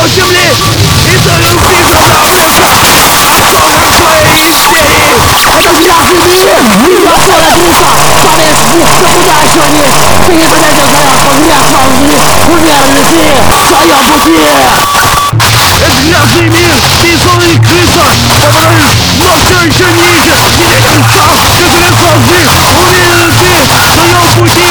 песок земли и твою пизду заблеска от своей истерии. Это грязный мир, мимо поля трупа, повес двух запудающего вниз. Ты не заметил заряд, погрязшего вниз, уверенности в своем пути. Это грязный мир, бесполый крыса, который но все еще ниже, не виден сам, мертвецов их, уверен ты в своем пути.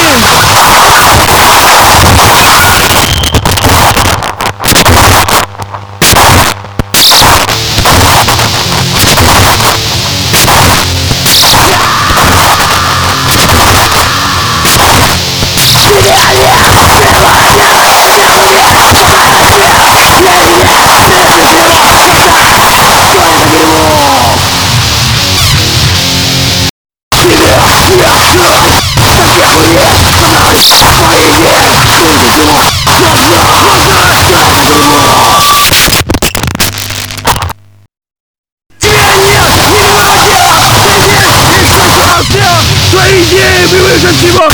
Твои идеи превыше всего!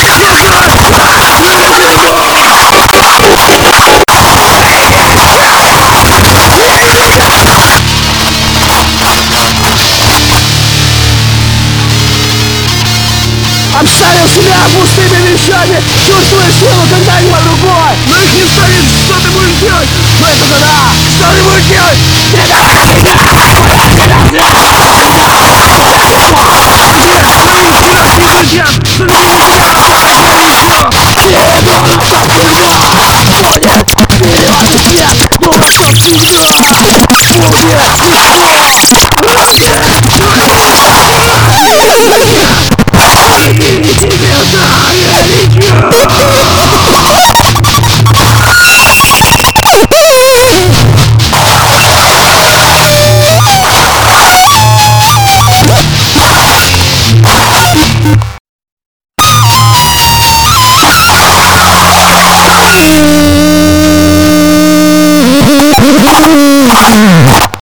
Обставил себя пустыми вещами, чувствуя силу, когда не другой. Но их не станет, что ты будешь делать? Но это да, Что ты будешь делать? не давай меня!